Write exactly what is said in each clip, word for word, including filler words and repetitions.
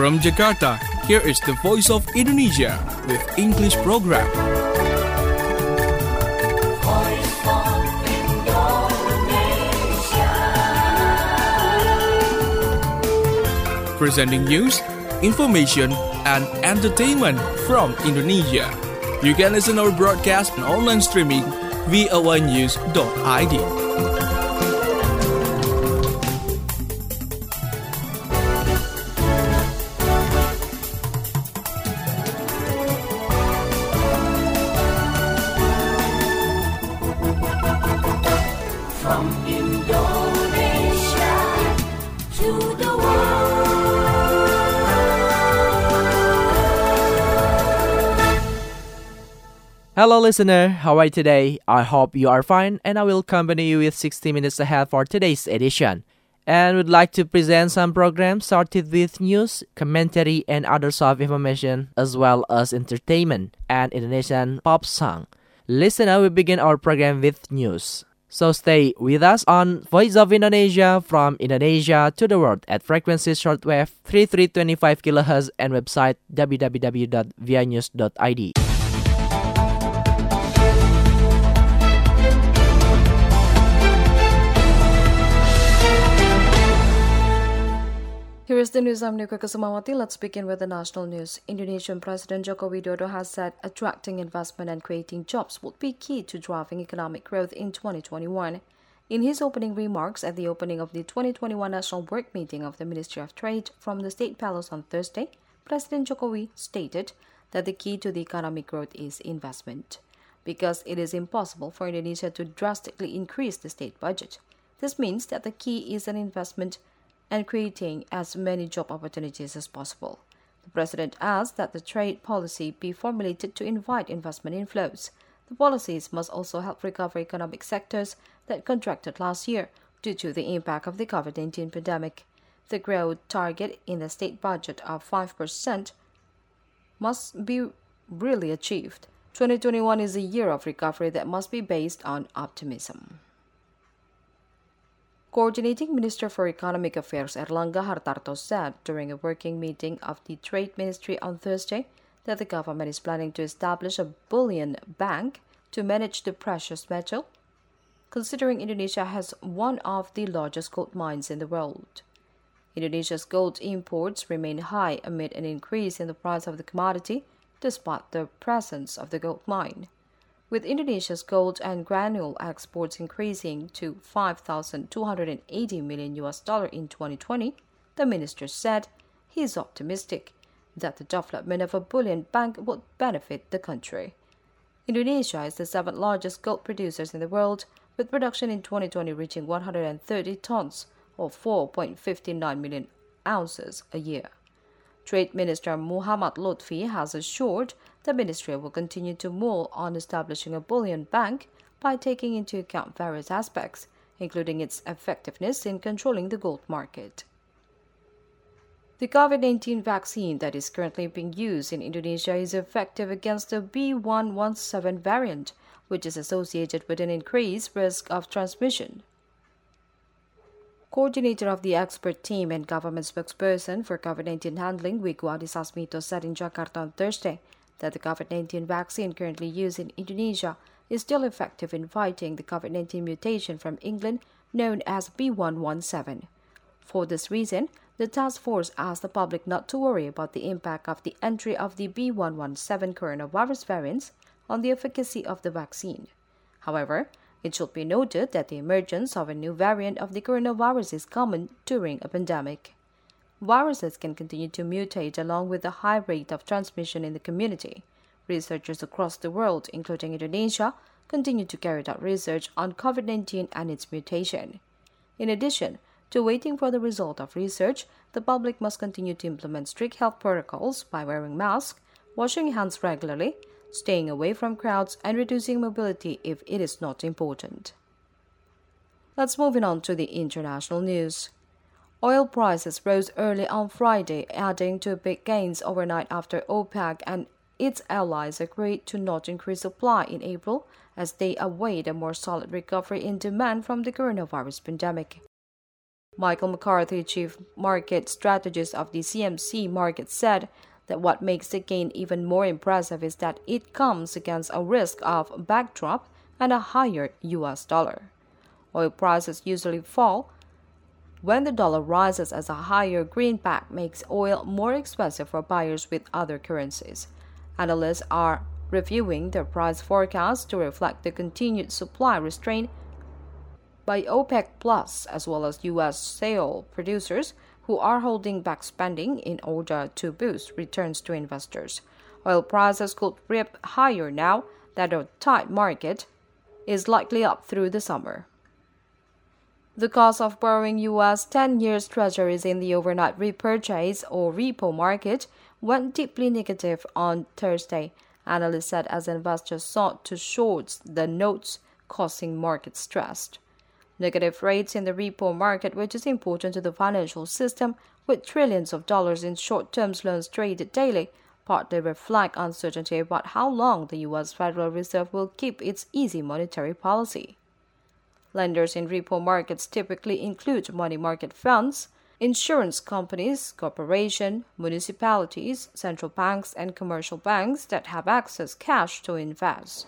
From Jakarta, here is the Voice of Indonesia with English program. Voice of Indonesia. Presenting news, information, and entertainment from Indonesia. You can listen our broadcast and online streaming v o a news dot i d. From Indonesia to the world. Hello listener, how are you today? I hope you are fine and I will accompany you with sixty minutes ahead for today's edition. And would like to present some programs started with news, commentary and other soft information as well as entertainment and Indonesian pop song. Listener, we begin our program with news. So stay with us on Voice of Indonesia from Indonesia to the world at frequency shortwave thirty-three twenty-five kilohertz and website w w w dot v i news dot i d. Here is the news. I'm Nika Kusumawati. Let's begin with the national news. Indonesian President Joko Widodo has said attracting investment and creating jobs would be key to driving economic growth in twenty twenty-one. In his opening remarks at the opening of the twenty twenty-one National Work Meeting of the Ministry of Trade from the State Palace on Thursday, President Jokowi stated that the key to the economic growth is investment. Because it is impossible for Indonesia to drastically increase the state budget. This means that the key is an investment and creating as many job opportunities as possible. The President asked that the trade policy be formulated to invite investment inflows. The policies must also help recover economic sectors that contracted last year due to the impact of the COVID nineteen pandemic. The growth target in the state budget of five percent must be really achieved. twenty twenty-one is a year of recovery that must be based on optimism. Coordinating Minister for Economic Affairs Erlangga Hartarto said during a working meeting of the Trade Ministry on Thursday that the government is planning to establish a bullion bank to manage the precious metal, considering Indonesia has one of the largest gold mines in the world. Indonesia's gold imports remain high amid an increase in the price of the commodity despite the presence of the gold mine. With Indonesia's gold and granule exports increasing to five thousand two hundred eighty million U S dollar in twenty twenty, the minister said he is optimistic that the development of a bullion bank would benefit the country. Indonesia is the seventh largest gold producer in the world, with production in twenty twenty reaching one hundred thirty tons or four point five nine million ounces a year. Trade Minister Muhammad Lutfi has assured the ministry will continue to mull on establishing a bullion bank by taking into account various aspects, including its effectiveness in controlling the gold market. The COVID nineteen vaccine that is currently being used in Indonesia is effective against the B one one seven variant, which is associated with an increased risk of transmission. Coordinator of the expert team and government spokesperson for COVID nineteen handling, Wiku Adhisa Smito, said in Jakarta on Thursday that the COVID nineteen vaccine currently used in Indonesia is still effective in fighting the COVID nineteen mutation from England known as B one one seven. For this reason, the task force asked the public not to worry about the impact of the entry of the B one one seven coronavirus variants on the efficacy of the vaccine. However, it should be noted that the emergence of a new variant of the coronavirus is common during a pandemic. Viruses can continue to mutate along with the high rate of transmission in the community. Researchers across the world, including Indonesia, continue to carry out research on COVID nineteen and its mutation. In addition to waiting for the result of research, the public must continue to implement strict health protocols by wearing masks, washing hands regularly, staying away from crowds, and reducing mobility if it is not important. Let's move on to the international news. Oil prices rose early on Friday, adding to big gains overnight after OPEC and its allies agreed to not increase supply in April as they await a more solid recovery in demand from the coronavirus pandemic. Michael McCarthy, chief market strategist of the C M C Market, said that what makes the gain even more impressive is that it comes against a risk of backdrop and a higher U S dollar. Oil prices usually fall when the dollar rises, as a higher greenback makes oil more expensive for buyers with other currencies. Analysts are reviewing their price forecasts to reflect the continued supply restraint by OPEC Plus, as well as U S shale producers who are holding back spending in order to boost returns to investors. Oil prices could rip higher now that a tight market is likely up through the summer. The cost of borrowing U S ten-year treasuries in the overnight repurchase or repo market went deeply negative on Thursday, analysts said, as investors sought to short the notes, causing market stress. Negative rates in the repo market, which is important to the financial system, with trillions of dollars in short-term loans traded daily, partly reflect uncertainty about how long the U S Federal Reserve will keep its easy monetary policy. Lenders in repo markets typically include money market funds, insurance companies, corporations, municipalities, central banks, and commercial banks that have access cash to invest.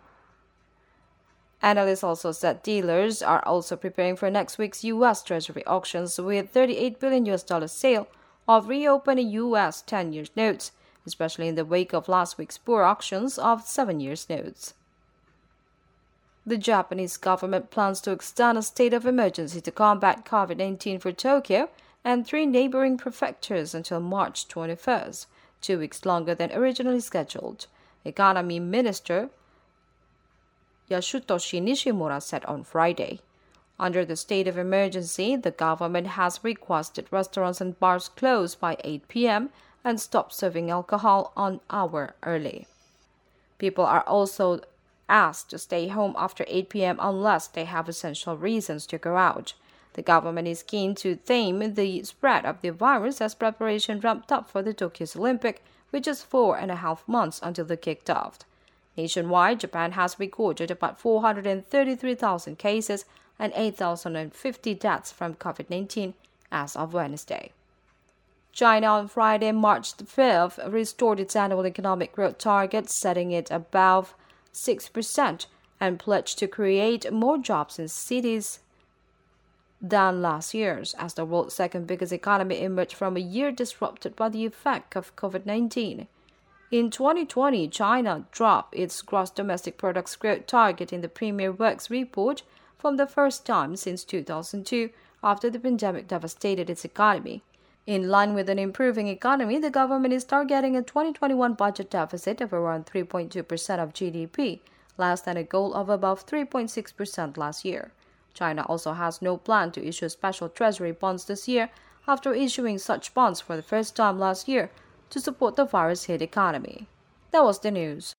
Analysts also said dealers are also preparing for next week's U S Treasury auctions, with thirty-eight billion U S dollar sale of reopening U S ten-year notes, especially in the wake of last week's poor auctions of seven-year notes. The Japanese government plans to extend a state of emergency to combat COVID nineteen for Tokyo and three neighboring prefectures until March twenty-first, two weeks longer than originally scheduled, Economy Minister Yasutoshi Nishimura said on Friday. Under the state of emergency, the government has requested restaurants and bars close by eight p.m. and stop serving alcohol an hour early. People are also asked to stay home after eight p.m. unless they have essential reasons to go out. The government is keen to tame the spread of the virus as preparation ramped up for the Tokyo Olympic, which is four and a half months until they kicked off. Nationwide, Japan has recorded about four hundred thirty-three thousand cases and eight thousand fifty deaths from COVID nineteen as of Wednesday. China on Friday, March fifth, restored its annual economic growth target, setting it above six percent, and pledged to create more jobs in cities than last year's, as the world's second biggest economy emerged from a year disrupted by the effect of COVID nineteen. In twenty twenty, China dropped its gross domestic product growth target in the Premier Works report from the first time since two thousand two, after the pandemic devastated its economy. In line with an improving economy, the government is targeting a twenty twenty-one budget deficit of around three point two percent of G D P, less than a goal of above three point six percent last year. China also has no plan to issue special treasury bonds this year, after issuing such bonds for the first time last year to support the virus-hit economy. That was the news.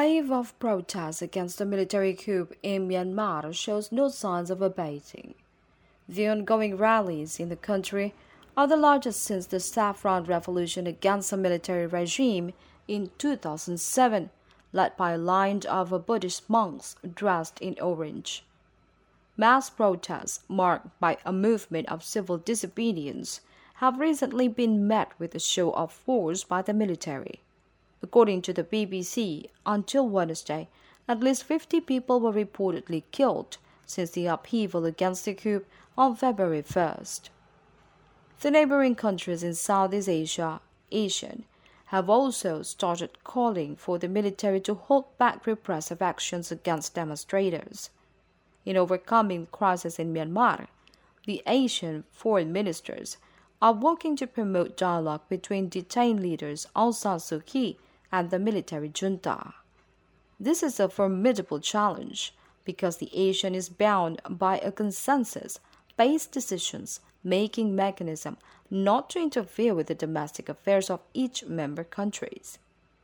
wave of protests against the military coup in Myanmar shows no signs of abating. The ongoing rallies in the country are the largest since the Saffron Revolution against the military regime in two thousand seven, led by a line of Buddhist monks dressed in orange. Mass protests, marked by a movement of civil disobedience, have recently been met with a show of force by the military. According to the B B C, until Wednesday, at least fifty people were reportedly killed since the upheaval against the coup on February first. The neighboring countries in Southeast Asia, ASEAN, have also started calling for the military to hold back repressive actions against demonstrators. In overcoming the crisis in Myanmar, the Asian foreign ministers are working to promote dialogue between detained leaders Aung San Suu Kyi and the military junta. This is a formidable challenge because the ASEAN is bound by a consensus-based decisions-making mechanism not to interfere with the domestic affairs of each member countries.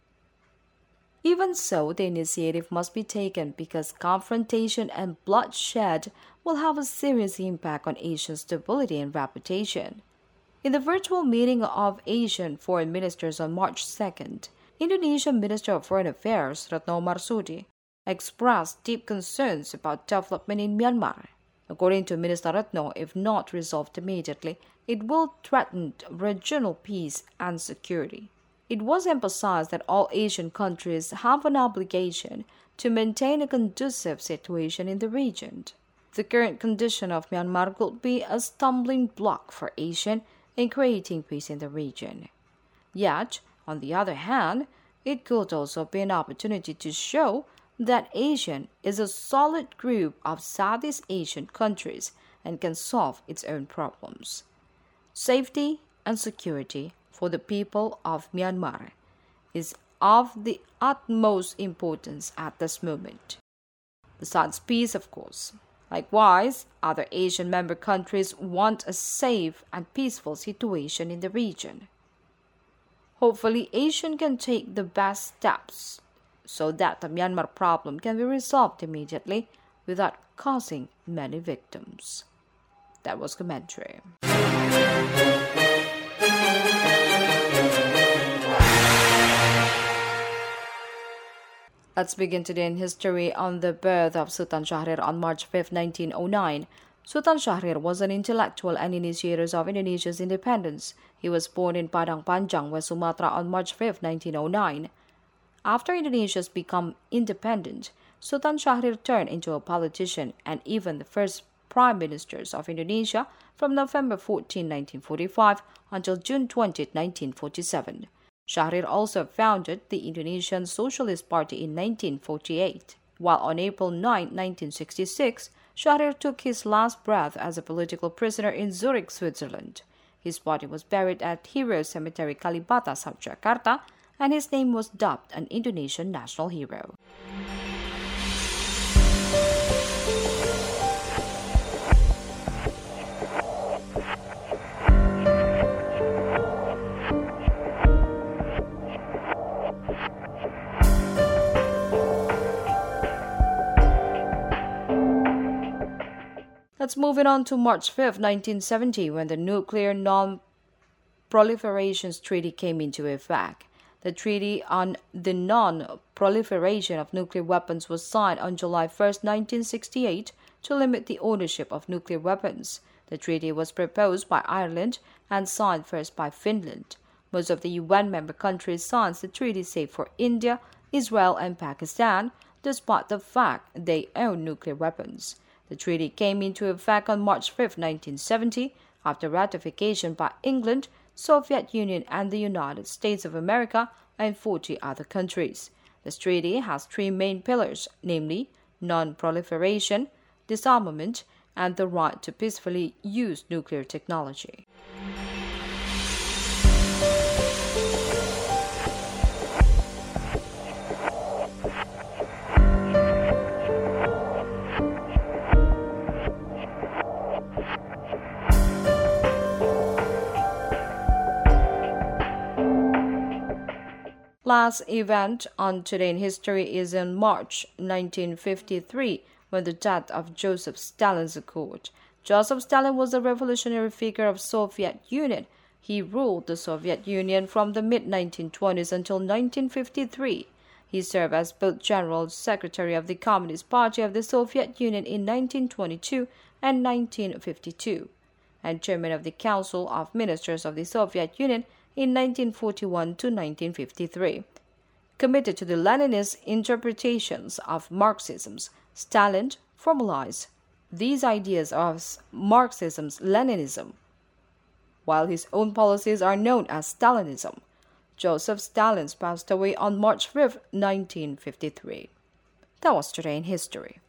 Even so, the initiative must be taken because confrontation and bloodshed will have a serious impact on Asia's stability and reputation. In the virtual meeting of Asian foreign ministers on March second, Indonesian Minister of Foreign Affairs Retno Marsudi expressed deep concerns about development in Myanmar. According to Minister Retno, if not resolved immediately, it will threaten regional peace and security. It was emphasized that all Asian countries have an obligation to maintain a conducive situation in the region. The current condition of Myanmar could be a stumbling block for ASEAN in creating peace in the region. Yet, on the other hand, it could also be an opportunity to show that ASEAN is a solid group of Southeast Asian countries and can solve its own problems. Safety and security for the people of Myanmar is of the utmost importance at this moment. Besides peace, of course. Likewise, other Asian member countries want a safe and peaceful situation in the region. Hopefully, ASEAN can take the best steps so that the Myanmar problem can be resolved immediately without causing many victims. That was commentary. Let's begin today in history on the birth of Sultan Syahrir on March fifth, nineteen oh nine. Sultan Syahrir was an intellectual and initiator of Indonesia's independence. He was born in Padang Panjang, West Sumatra on March fifth, nineteen oh nine. After Indonesia's become independent, Sultan Syahrir turned into a politician and even the first prime ministers of Indonesia from November fourteenth, nineteen forty-five until June twentieth, nineteen forty-seven. Syahrir also founded the Indonesian Socialist Party in nineteen forty-eight, while on April ninth, nineteen sixty-six, Syahrir took his last breath as a political prisoner in Zurich, Switzerland. His body was buried at Hero Cemetery Kalibata, South Jakarta, and his name was dubbed an Indonesian national hero. Let's move it on to March fifth, nineteen seventy, when the Nuclear Non-Proliferation Treaty came into effect. The Treaty on the Non-Proliferation of Nuclear Weapons was signed on July first, nineteen sixty-eight, to limit the ownership of nuclear weapons. The treaty was proposed by Ireland and signed first by Finland. Most of the U N member countries signed the treaty save for India, Israel, and Pakistan, despite the fact they own nuclear weapons. The treaty came into effect on March fifth, nineteen seventy, after ratification by England, Soviet Union, and the United States of America and forty other countries. This treaty has three main pillars, namely non-proliferation, disarmament, and the right to peacefully use nuclear technology. Last event on Today in History is in March nineteen fifty-three, when the death of Joseph Stalin occurred. Joseph Stalin was a revolutionary figure of Soviet Union. He ruled the Soviet Union from the mid nineteen twenties until nineteen fifty-three. He served as both General Secretary of the Communist Party of the Soviet Union in nineteen twenty-two and nineteen fifty-two, and Chairman of the Council of Ministers of the Soviet Union in nineteen forty-one to nineteen fifty-three. Committed to the Leninist interpretations of Marxism, Stalin formalized these ideas of Marxism's Leninism, while his own policies are known as Stalinism. Joseph Stalin passed away on March fifth, nineteen fifty-three. That was Today in History.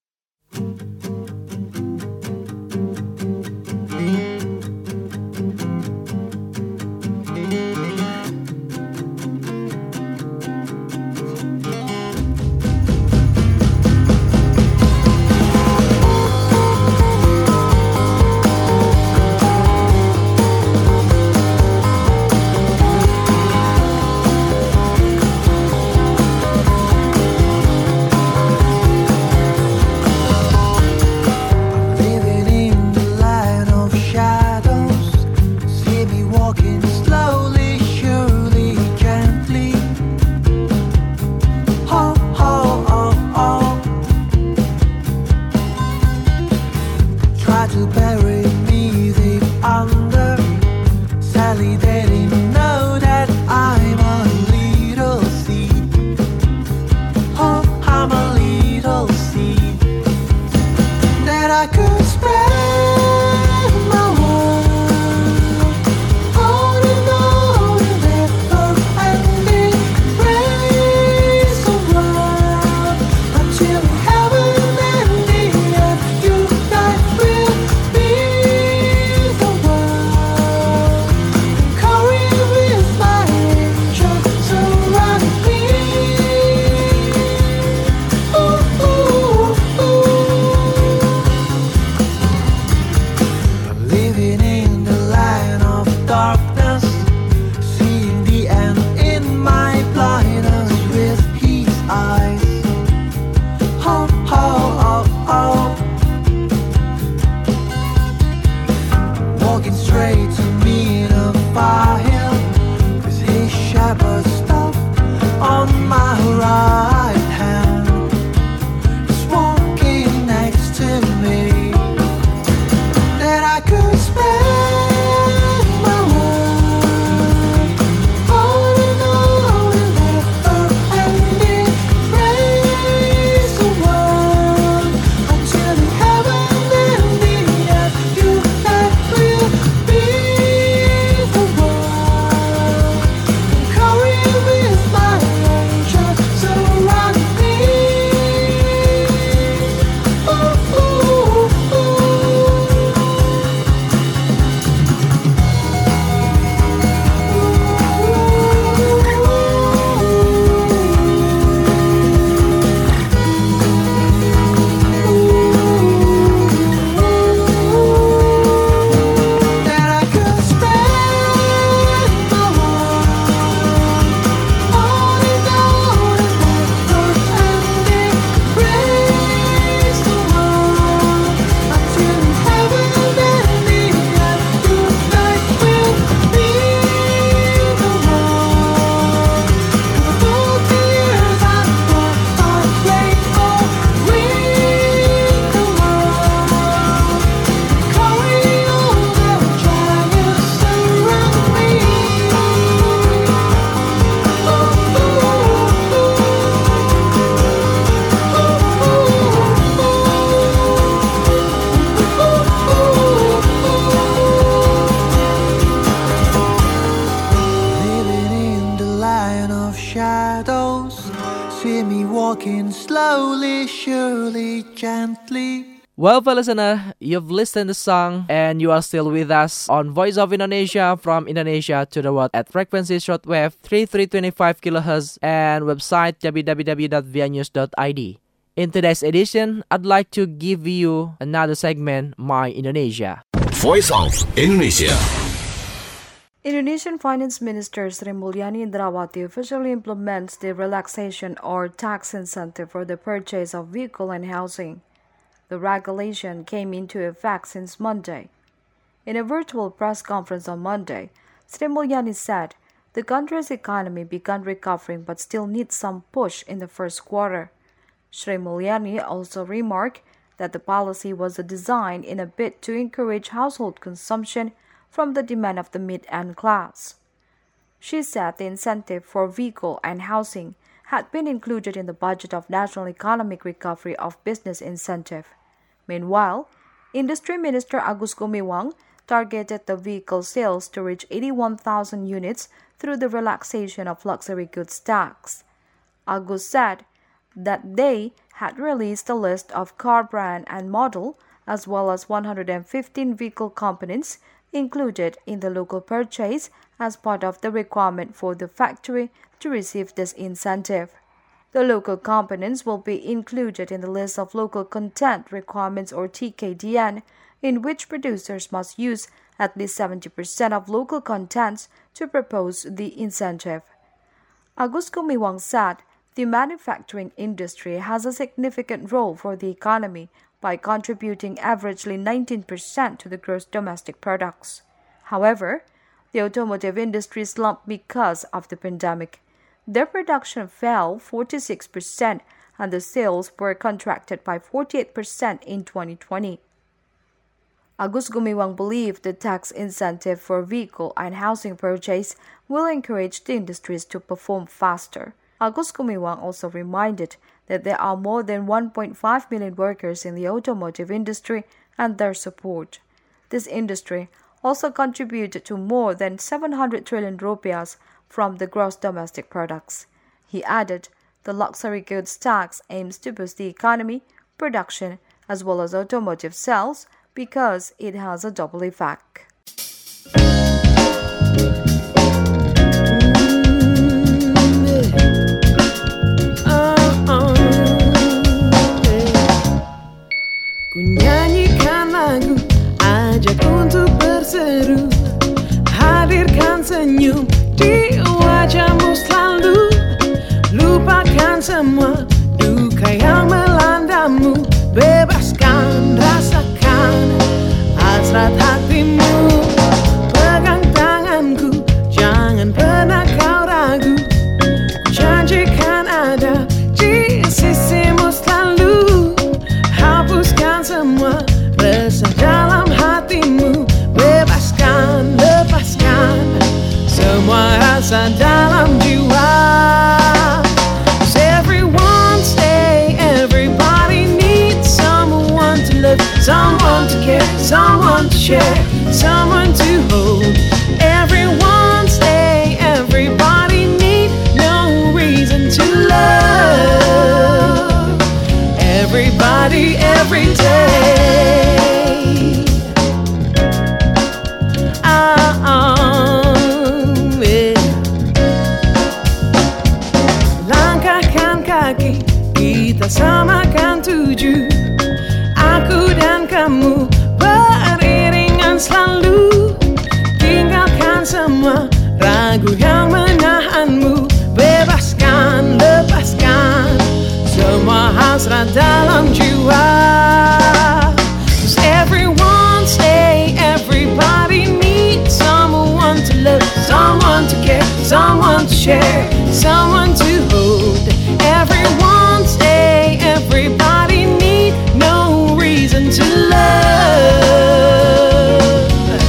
Well, listener, you've listened to the song and you are still with us on Voice of Indonesia from Indonesia to the world at frequency shortwave thirty-three twenty-five kilohertz and website w w w dot v i news dot i d. In today's edition, I'd like to give you another segment, My Indonesia. Voice of Indonesia. Indonesian Finance Minister Sri Mulyani Indrawati officially implements the relaxation or tax incentive for the purchase of vehicle and housing. The regulation came into effect since Monday. In a virtual press conference on Monday, Sri Mulyani said the country's economy began recovering but still needs some push in the first quarter. Sri Mulyani also remarked that the policy was designed in a bid to encourage household consumption from the demand of the mid-end class. She said the incentive for vehicle and housing had been included in the budget of National Economic Recovery of Business Incentive. Meanwhile, Industry Minister Agus Gumiwang targeted the vehicle sales to reach eighty-one thousand units through the relaxation of luxury goods tax. Agus said that they had released a list of car brand and model as well as one hundred fifteen vehicle components included in the local purchase as part of the requirement for the factory to receive this incentive. The local components will be included in the list of local content requirements or T K D N, in which producers must use at least seventy percent of local contents to propose the incentive. Agus Gumiwang said the manufacturing industry has a significant role for the economy by contributing averagely nineteen percent to the gross domestic products. However, the automotive industry slumped because of the pandemic. Their production fell forty-six percent and the sales were contracted by forty-eight percent in twenty twenty. Agus Gumiwang believed the tax incentive for vehicle and housing purchase will encourage the industries to perform faster. Agus Gumiwang also reminded that there are more than one point five million workers in the automotive industry and their support. This industry also contributed to more than seven hundred trillion rupiahs from the gross domestic products. He added, the luxury goods tax aims to boost the economy, production, as well as automotive sales because it has a double effect. Ku nyanyikan lagu, ajak untuk berseru, hadirkan senyum di wajahmu selalu, lupakan semua duka yang melandamu, bebaskan, rasakan hasrat hatimu, pegang tanganku, jangan pernah kau ragu, ku janjikan ada di sisimu selalu, hapuskan semua resah dalam hatimu, bebaskan, lepaskan semua rasa dalam jiwa. 'Cause everyone stay, everybody needs someone to love, someone to care, someone to share, someone to hold. Everyone stay, everybody need no reason to love. Everybody, every day. Ah, ah, yeah. Langkahkan kaki, kita samakan tuju. Aku dan kamu beriringan selalu. Tinggalkan semua ragu yang menahanmu, bebaskan, lepaskan semua hasrat dalam jiwa. 'Cause everyone stay, everybody needs someone to love, someone to care, someone to share, someone to hold. Everyone stay, everybody need no reason to love.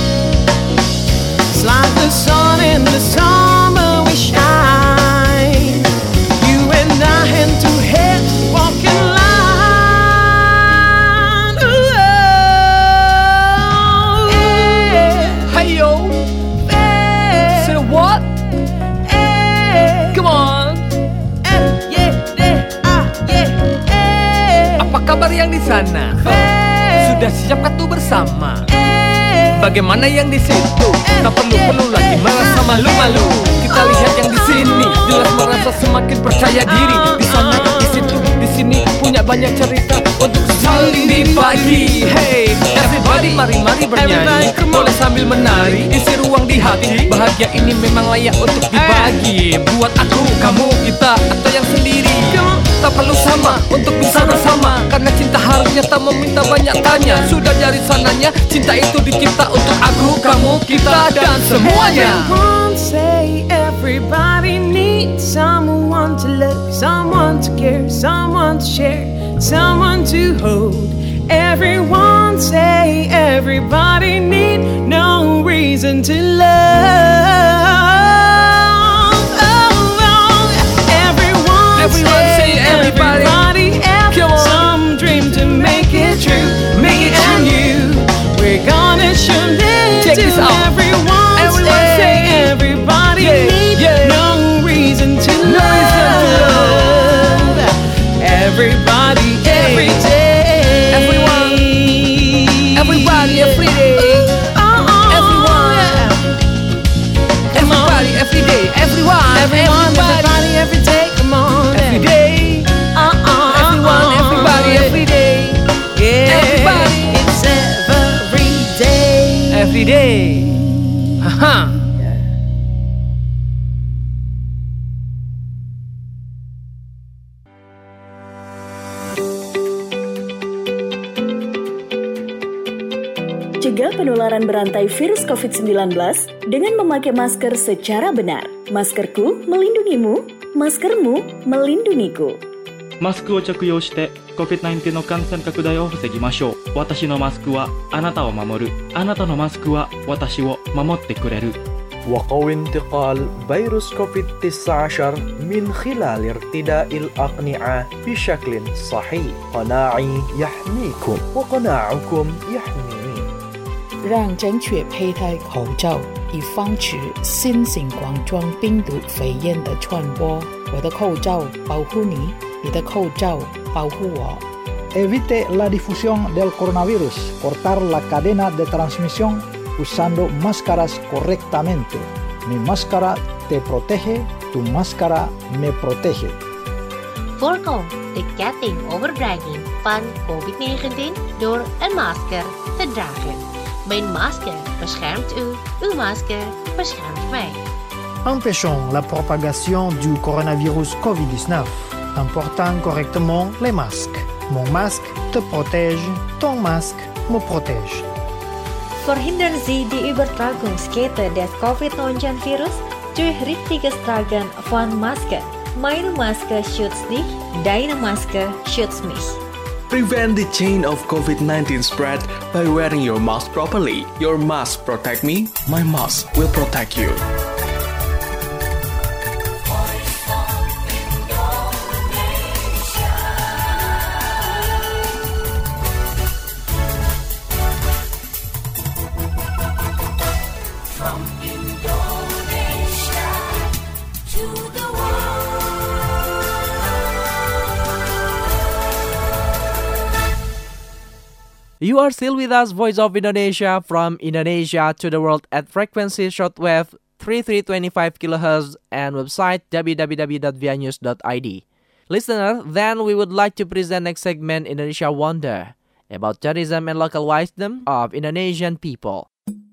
It's like the sun in the summer we shine, you and I hand to head walking line. Ooh, yeah. Hey yo, Yeah. say what? Yeah. Come on. Eh, yeah, yeah, ah, yeah, eh. Apa kabar yang di sana? Eh. Sudah siapkah tuh bersama? Eh. Bagaimana yang di situ? Tak perlu-perlu lagi merasa malu-malu. Kita lihat yang di sini, jelas merasa semakin percaya diri. Di sana, di situ, di sini pun punya banyak cerita untuk saling dibagi. Hey, everybody mari-mari bernyanyi, boleh sambil menari, isi ruang di hati. Bahagia ini memang layak untuk dibagi. Buat aku, kamu, kita, atau yang sendiri, tak perlu sama untuk bisa bersama. Karena cinta harusnya tak meminta banyak tanya. Sudah dari sananya, cinta itu dicipta untuk aku, kamu, kita, dan semuanya. Everyone say everybody needs someone to love, someone to care, someone to share, someone to hold. Everyone say everybody need no reason to love. Oh, oh. Everyone, Everyone say everybody. everybody have Come on. some dream to make it true. Me and you, we're gonna show it Check to this out. everyone. Everyone say say, everybody yeah, need yeah. no reason to No reason to love. Everybody, every day. Everyone. Everybody every day. Oh, Everyone. yeah. Come on. Everybody every day. Everyone. Everyone, Everybody. everybody, every day. Come on. Every day. Uh-uh, Everyone. uh-uh, Everybody yeah. every day. Yeah. Everybody. It's every day. Every day. Haha. Cegah penularan berantai virus covid sembilan belas dengan memakai masker secara benar. Maskerku melindungimu, maskermu melindungiku. マスクを着用して コビッドナインティーン の感染拡大を防ぎましょう。私のマスクはあなたを守る。あなたのマスクは私を守ってくれる。 وقوي انتقال فيروس كوفيد تسعة عشر من خلال ارتداء الأقنعة بشكل صحيح. قناعي يحميكم وقناعكم يحميني. 让正确佩戴口罩，以防止新型冠状病毒肺炎的传播。我的口罩保护你，你的口罩保护我。 Evite la difusión del coronavirus. Cortar la cadena de transmisión usando máscaras correctamente. Mi máscara te protege, tu máscara me protege. Voorkom de ketting overbrenging van covid negentien door een masker te dragen. Mijn masker beschermt u, uw masker beschermt mij. Empêchons la propagation du coronavirus covid dix-neuf en portant correctement les masques. Mon masque te protège, ton masque me protège. Verhindern Sie die Übertragungskette des covid neunzehn virus durch richtiges Tragen von Masken. Meine Maske schützt dich, deine Maske schützt mich. Prevent the chain of covid nineteen spread by wearing your mask properly. Your mask protect me, my mask will protect you. From Indonesia to the You are still with us, Voice of Indonesia, from Indonesia to the world at frequency shortwave thirty-three twenty-five kilohertz and website w w w dot v i news dot i d. Listener, then we would like to present next segment Indonesia Wonder, about tourism and local wisdom of Indonesian people.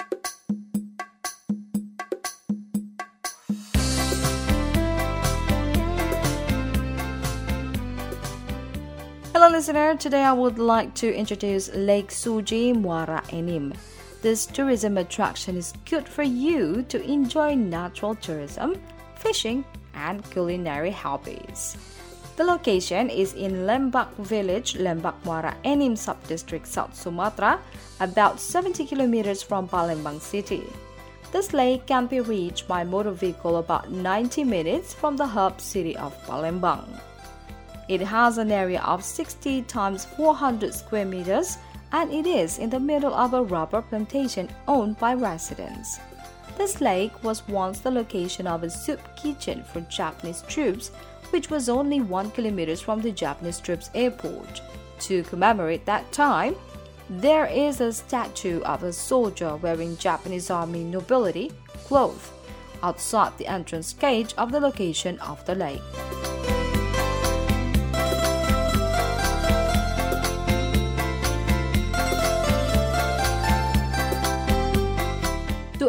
Hello listener, today I would like to introduce Lake Suji Muara Enim. This tourism attraction is good for you to enjoy natural tourism, fishing, and culinary hobbies. The location is in Lembak Village, Lembak Muara Enim Subdistrict, South Sumatra, about seventy kilometers from Palembang City. This lake can be reached by motor vehicle about ninety minutes from the hub city of Palembang. It has an area of sixty times four hundred square meters and it is in the middle of a rubber plantation owned by residents. This lake was once the location of a soup kitchen for Japanese troops, which was only one kilometer from the Japanese troops airport. To commemorate that time, there is a statue of a soldier wearing Japanese army nobility clothes outside the entrance gate of the location of the lake.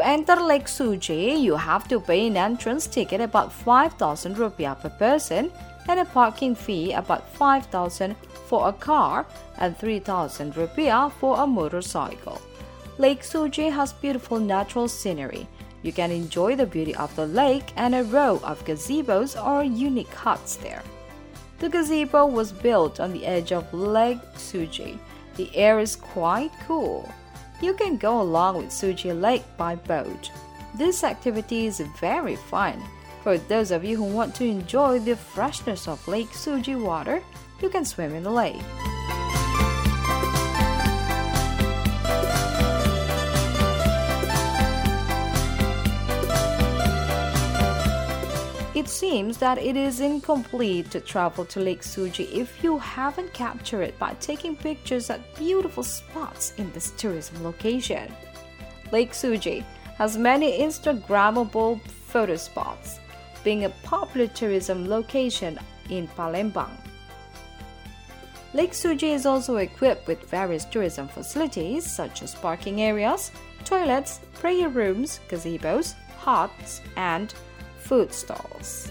enter Lake Suji, you have to pay an entrance ticket about five thousand rupiah per person and a parking fee about five thousand for a car and three thousand rupiah for a motorcycle. Lake Suji has beautiful natural scenery. You can enjoy the beauty of the lake and a row of gazebos or unique huts there. The gazebo was built on the edge of Lake Suji. The air is quite cool. You can go along with Suji Lake by boat. This activity is very fun. For those of you who want to enjoy the freshness of Lake Suji water, you can swim in the lake. It seems that it is incomplete to travel to Lake Suji if you haven't captured it by taking pictures at beautiful spots in this tourism location. Lake Suji has many Instagrammable photo spots, being a popular tourism location in Palembang. Lake Suji is also equipped with various tourism facilities such as parking areas, toilets, prayer rooms, gazebos, huts, and food stalls.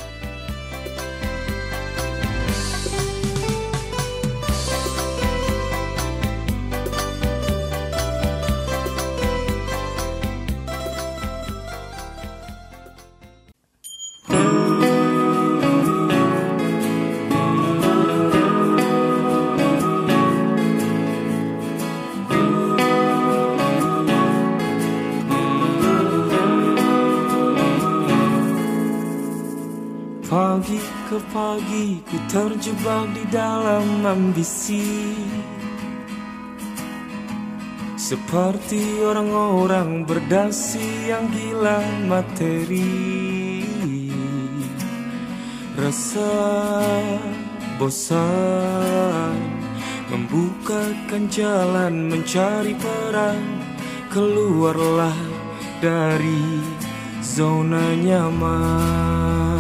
Pagi ke pagi ku terjebak di dalam ambisi, seperti orang-orang berdasi yang gila materi. Rasa bosan membukakan jalan mencari peran, keluarlah dari zona nyaman.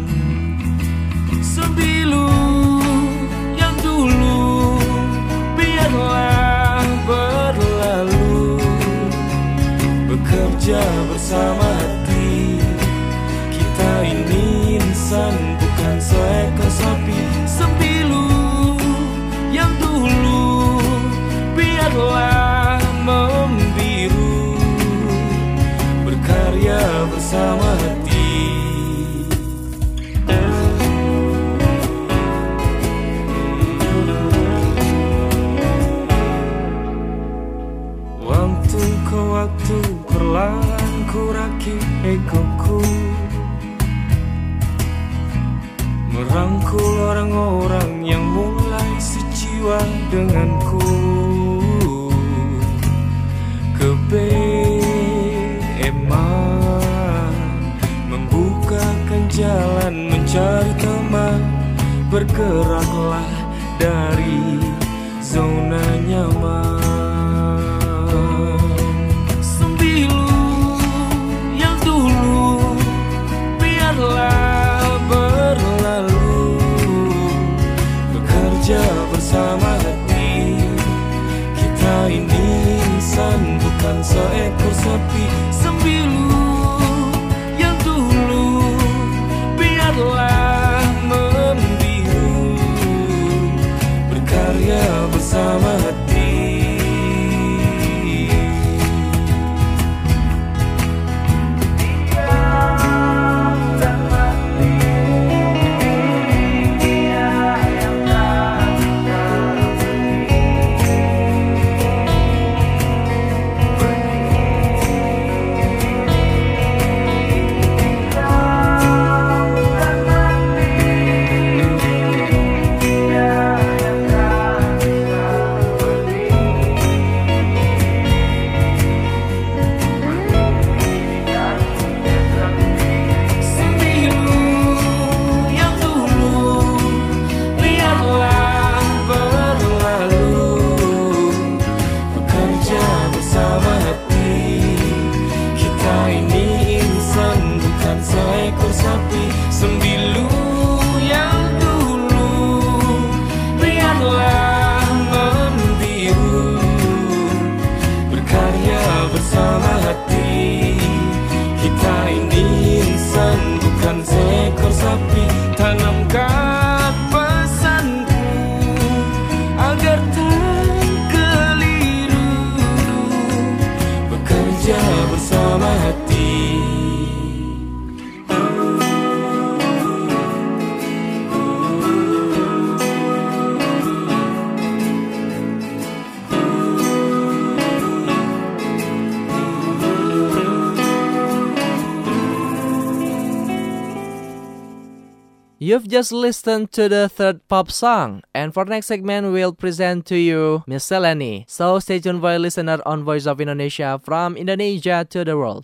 Sembilu yang dulu biarlah berlalu, bekerja bersama hati. Kita ini insan bukan seekor sapi. Sembilu yang dulu biarlah membiru, berkarya bersama hati. Waktu perlahan ku rakit egoku, merangkul orang-orang yang mulai sejiwa denganku. Kebeeman membukakan jalan mencari teman, bergeraklah dari zona nyaman. Berlalu, bekerja bersama hati. Kita ini insan bukan seekor sapi. Sembilu yang dulu biarlah membiru, berkarya bersama hati. ekor sapi. Tanamkan pesanku agar tak keliru, bekerja bersama hati. You've just listened to the third pop song, and for next segment, we'll present to you Miscellany. So stay tuned for a listener on Voice of Indonesia from Indonesia to the world.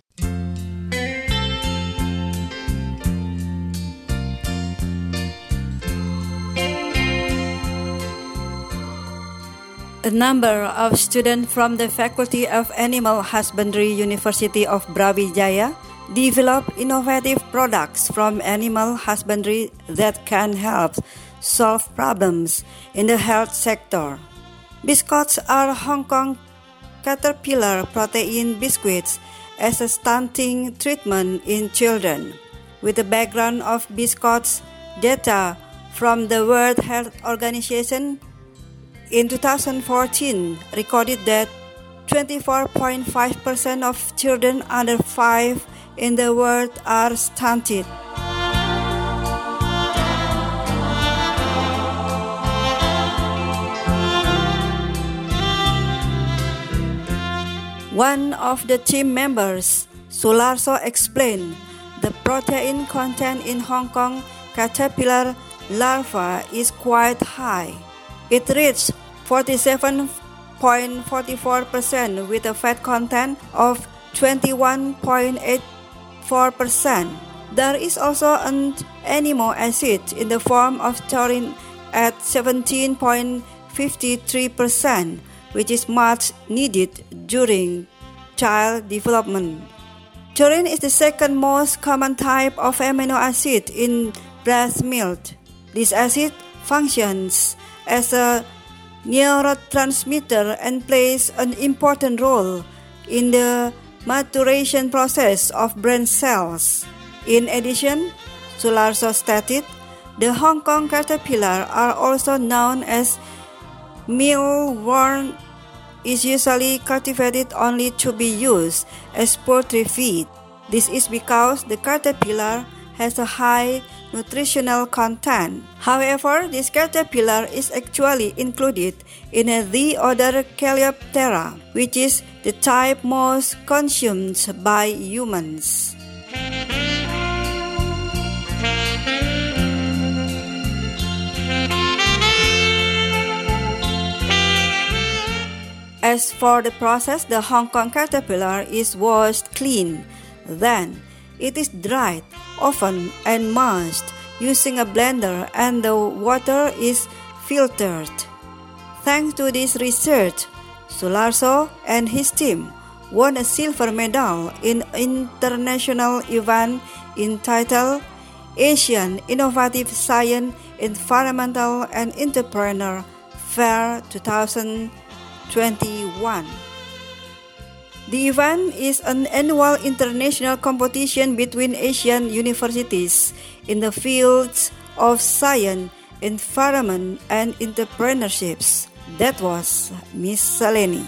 A number of students from the Faculty of Animal Husbandry, University of Brawijaya, develop innovative products from animal husbandry that can help solve problems in the health sector. Biscottes are Hong Kong caterpillar protein biscuits as a stunting treatment in children. With the background of biscottes, data from the World Health Organization in two thousand fourteen recorded that twenty-four point five percent of children under five in the world are stunted. One of the team members, Sularso, explained the protein content in Hong Kong caterpillar larvae is quite high. It reached forty-seven point four four percent with a fat content of twenty-one point eight four percent. There is also an amino acid in the form of taurine at seventeen point five three percent, which is much needed during child development. Taurine is the second most common type of amino acid in breast milk. This acid functions as a neurotransmitter and plays an important role in the maturation process of brain cells. In addition, Sularso stated, the Hong Kong caterpillar are also known as mealworm, is usually cultivated only to be used as poultry feed. This is because the caterpillar has a high nutritional content. However, this caterpillar is actually included in the order Coleoptera, which is the type most consumed by humans. As for the process, the Hong Kong caterpillar is washed clean. Then, it is dried, ovened, and mashed using a blender, and the water is filtered. Thanks to this research, Sularso and his team won a silver medal in an international event entitled Asian Innovative Science, Environmental and Entrepreneur Fair twenty twenty-one. The event is an annual international competition between Asian universities in the fields of science, environment, and entrepreneurships. That was Miscellany.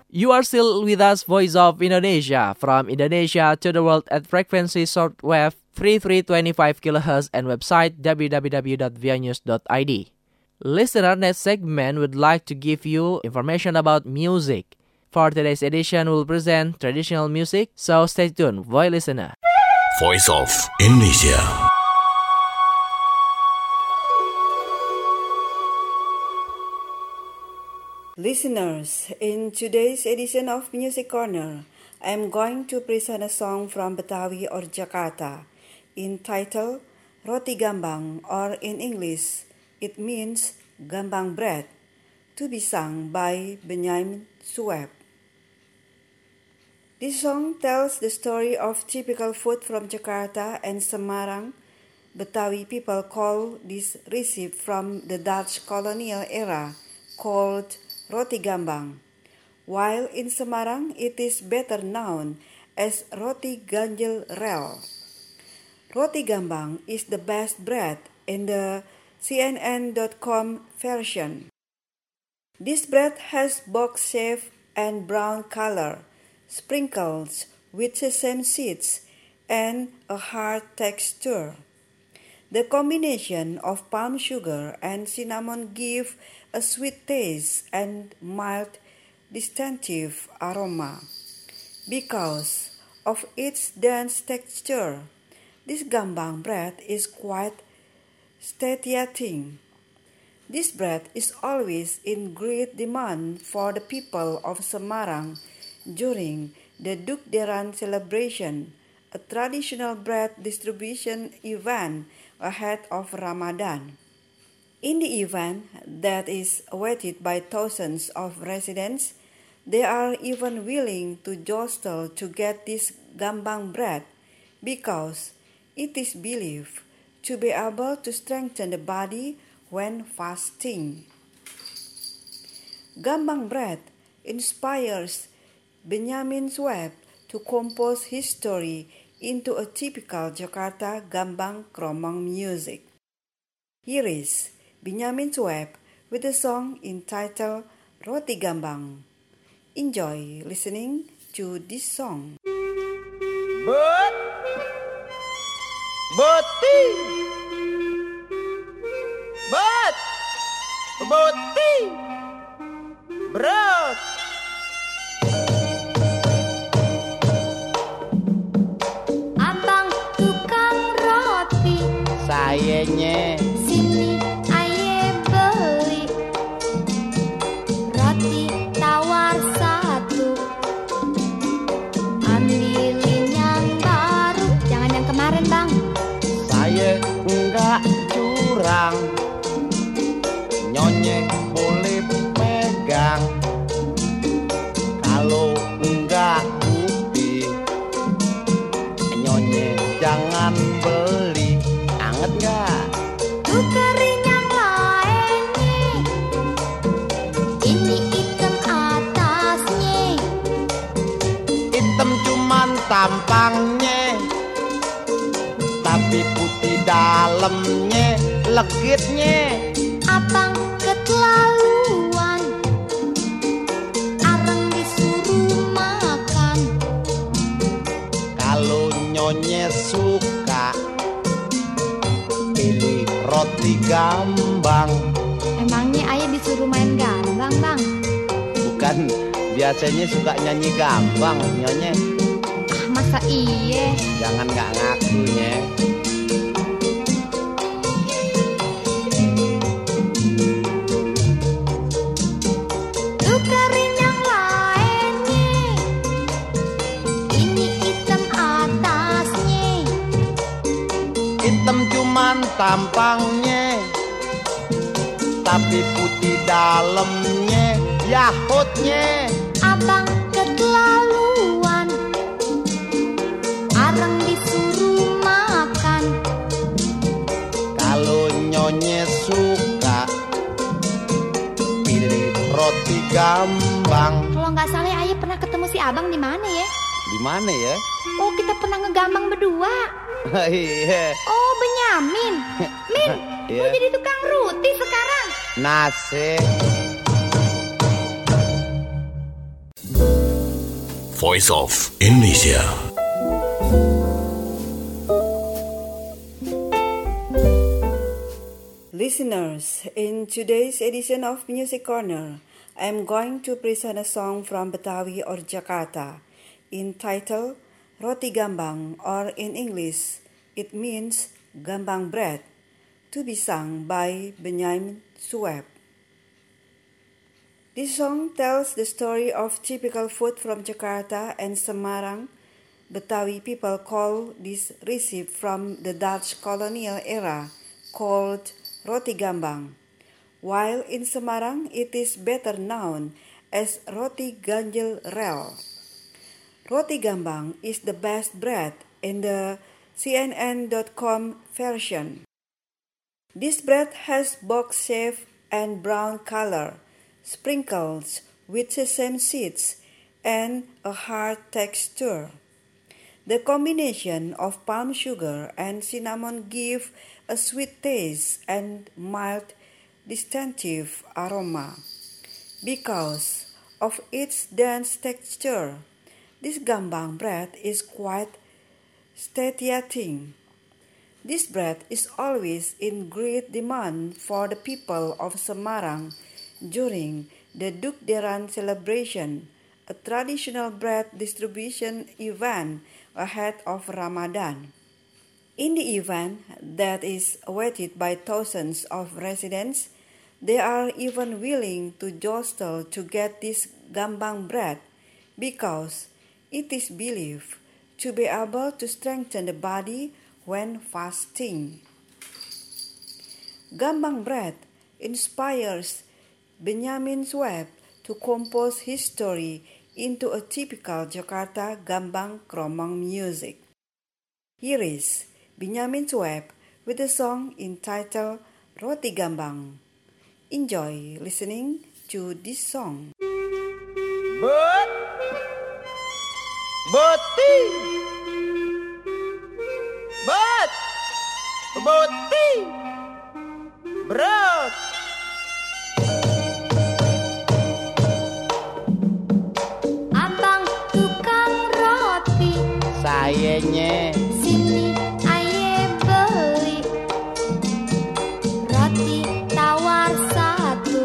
You are still with us, Voice of Indonesia, from Indonesia to the world at frequency shortwave thirty-three twenty-five kilohertz and website w w w dot v i news dot i d. Listener, next segment would like to give you information about music. For today's edition, we'll present traditional music, so stay tuned, Voice listener. Voice of Indonesia. Listeners, in today's edition of Music Corner, I am going to present a song from Betawi or Jakarta, entitled Roti Gambang, or in English, it means Gambang Bread, to be sung by Benyamin Sueb. This song tells the story of typical food from Jakarta and Semarang. Betawi people call this recipe from the Dutch colonial era called Roti Gambang, while in Semarang it is better known as Roti Ganjel Rel. Roti Gambang is the best bread in the C N N dot com version. This bread has box shape and brown color, sprinkles with sesame seeds, and a hard texture. The combination of palm sugar and cinnamon give a sweet taste and mild distinctive aroma. Because of its dense texture, this gambang bread is quite satiating. This bread is always in great demand for the people of Semarang during the Dukderan celebration, a traditional bread distribution event ahead of Ramadan. In the event that is awaited by thousands of residents, they are even willing to jostle to get this gambang bread because it is believed to be able to strengthen the body when fasting. Gambang bread inspires Benyamin Sueb to compose his story into a typical Jakarta gambang kromong music. Here is Benyamin Sueb with a song entitled Roti Gambang. Enjoy listening to this song. But, boti, but, boti, berat. Abang tukang roti, Sayanya sini aye beli roti tawar satu, ambilin yang baru, jangan yang kemarin bang. saya enggak curang, nyonyek boleh pegang, kalau enggak bukti, nyonyek jangan beli. Anget enggak? Tukerin yang lainnya, ini hitam atasnya. Hitam cuman tampangnya, tapi putih dalamnya, legitnya. Abang keterlaluan, arang disuruh makan. Kalau nyonya suka, pilih roti gambang. Emangnya ayah disuruh main gambang bang? Bukan, biasanya suka nyanyi gambang nyonya. Ah masa iye? Jangan gak ngakunya. Tukerin yang lainnya, ini hitam atasnya. Hitam cuman tampangnya, tapi putih dalamnya, yahutnya. Abang keterlaluan, arang disuruh makan. Kalau nyonya suka, pilih roti gambang. Kalau nggak salah ayah pernah ketemu si abang di mana ya? Di mana ya? Oh kita pernah ngegambang berdua. Iya. Oh Benyamin, Min, Iya. mau jadi tukang roti sekarang. Nasi. Voice of Indonesia. Listeners, in today's edition of Music Corner, I'm going to present a song from Betawi or Jakarta entitled Roti Gambang, or in English, it means Gambang bread, to be sung by Benyamin Sueb. This song tells the story of typical food from Jakarta and Semarang. Betawi people call this recipe from the Dutch colonial era called Roti Gambang, while in Semarang it is better known as Roti Ganjil Rel. Roti Gambang is the best bread in the C N N dot com version. This bread has box shape and brown color, sprinkled with sesame seeds, and a hard texture. The combination of palm sugar and cinnamon give a sweet taste and mild distinctive aroma. Because of its dense texture, this gambang bread is quite satiating. This bread is always in great demand for the people of Semarang during the Dukderan celebration, a traditional bread distribution event ahead of Ramadan. In the event that is awaited by thousands of residents, they are even willing to jostle to get this gambang bread because it is believed to be able to strengthen the body when fasting. Gambang bread inspires Benyamin Sueb to compose his story into a typical Jakarta gambang kromong music. Here is Benyamin Sueb with a song entitled Roti Gambang. Enjoy listening to this song. But, boti, but, boti, berat. Abang tukang roti, Sayanya sini aye beli roti tawar satu,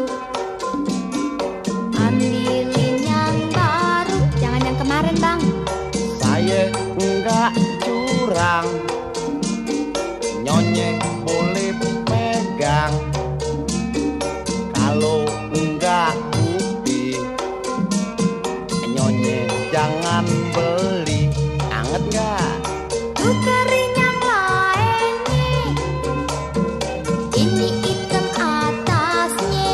ambilin yang baru, jangan yang kemarin bang. saya enggak curang, Nyonya boleh pegang. Kalau enggak bukti, Nyonya jangan beli. Anget enggak? Tukerin yang lainnya, ini hitam atasnya.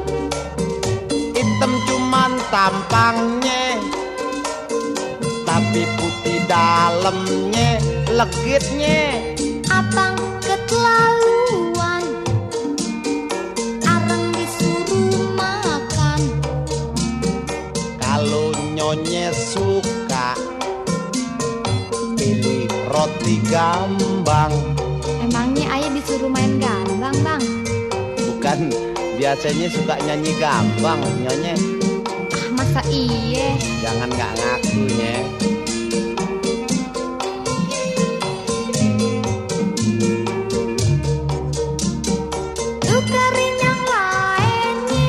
Hitam cuman tampangnya, tapi putih dalamnya, legitnya. Abang keterlaluan, areng disuruh makan. Kalau Nyonya suka, pilih roti gambang. Emangnya ayah disuruh main gambang bang? Bukan, biasanya suka nyanyi gambang Nyonya. Ah masa iye? Jangan gak ngakunya. Tukerin yang lainnya,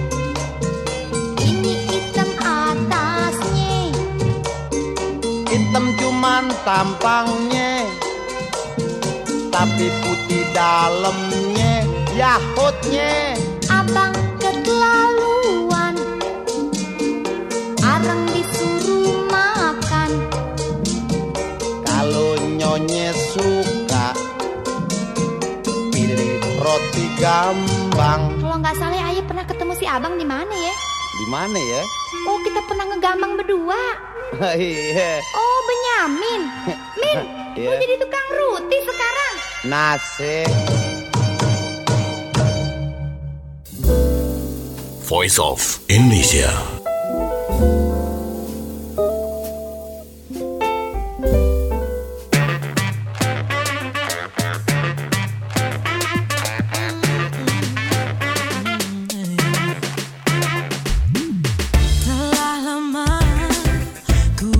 ini hitam atasnya. Hitam cuman tampangnya, tapi putih dalamnya, yahutnya. Abang keterlaluan, areng disuruh makan. Kalau Nyonya suka, pilih roti gambang. Kalau nggak salah ayah pernah ketemu si abang di mana ya? Di mana ya? Oh kita pernah ngegambang berdua. Iya. Oh Benyamin, Min, Iya. gue jadi tukang roti sekarang. Nasi. Voice of Indonesia. Telah lama ku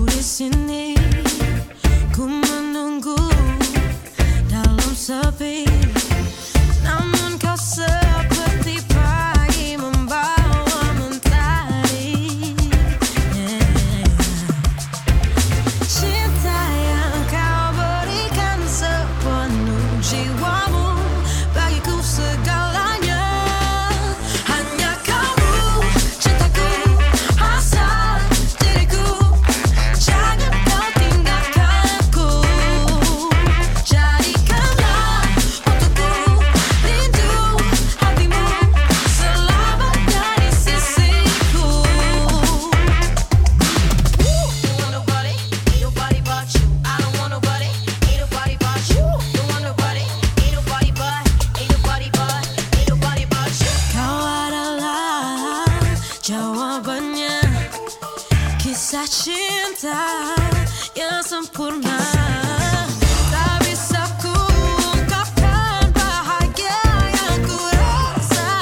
kisah cinta yang sempurna. Tak bisa ku ungkapkan bahagia yang ku rasa.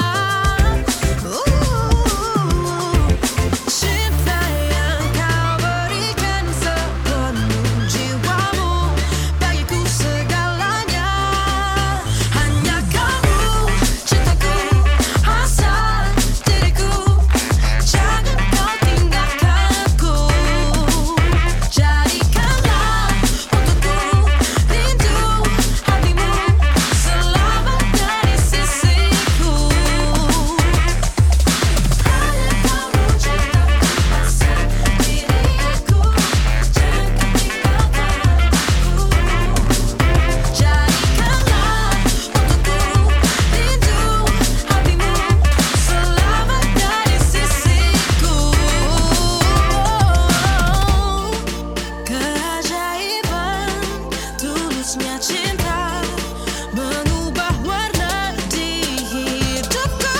uh, Cinta yang kau berikan sepenuh jiwamu, bagiku segalanya. Hanya kamu, cintaku, asal diriku. Jangan kau tinggalkan aku. Jadikanlah untukku rindu hatimu, selamanya di sisiku. Hanya kamu, cintaku, asal diriku. Jangan tinggalkan aku. Jadikanlah untukku rindu hatimu, selamanya di sisiku. Keajaiban tulusnya cinta mengubah warna di hidupku.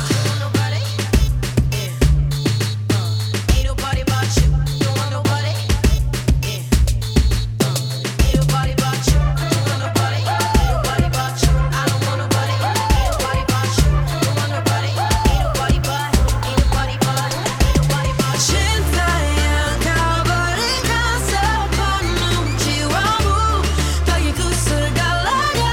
Ain't nobody but you, don't want nobody. Ain't nobody but you, don't want nobody. Ain't nobody but you, I don't want nobody. Ain't nobody but you, don't want nobody. Ain't nobody but, ain't nobody but, ain't nobody but. Cinta yang kau berikan sepenuh jiwamu, bagiku segalanya.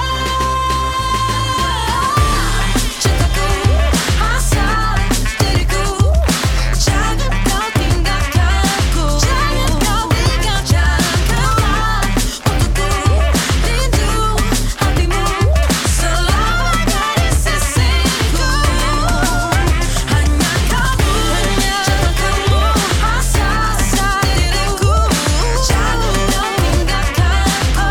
Cintaku, asal diriku. Jangan kau tinggalkan aku. Jangan kau tinggalkan. Jadikanlah untukku rindu hatimu, selamanya di sisiku. Hanya kamu, cintaku, asal diriku. Jangan kau tinggalkan.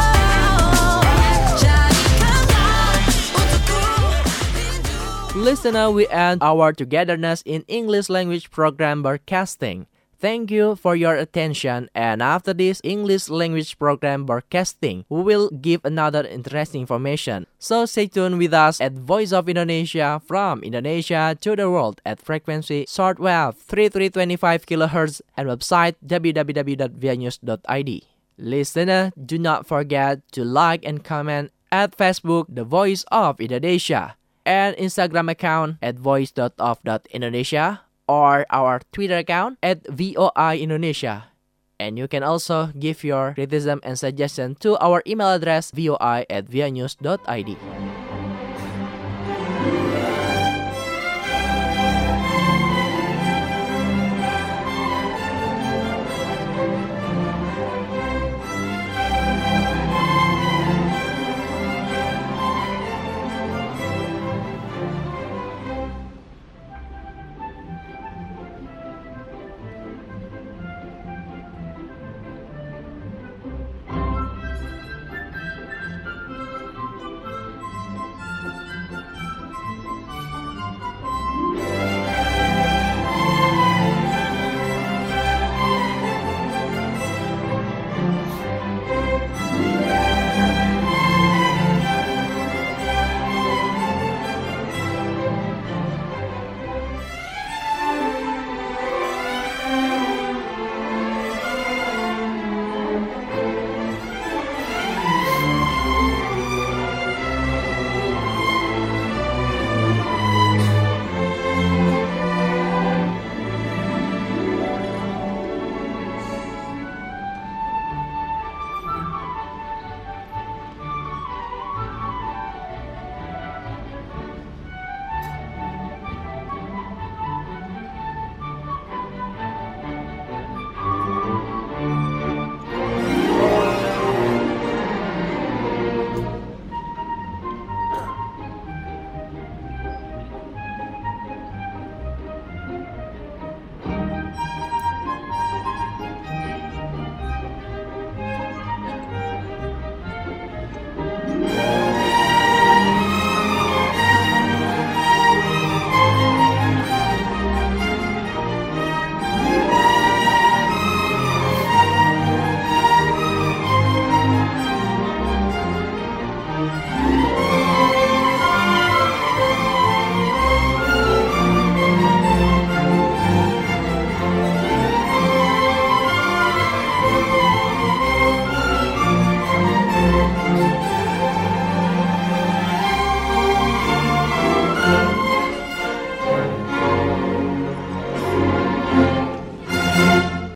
Jadikanlah untukku rindu. Listener, we end our togetherness in English language program broadcasting. Thank you for your attention, and after this English language program broadcasting, we will give another interesting information. So stay tuned with us at Voice of Indonesia, from Indonesia to the world at frequency shortwave thirty-three twenty-five kilohertz and website w w w dot v i news dot i d. Listener, do not forget to like and comment at Facebook The Voice of Indonesia, and Instagram account at voice dot of dot indonesia, or our Twitter account at V O I Indonesia. And you can also give your criticism and suggestion to our email address voi at v i news dot i d.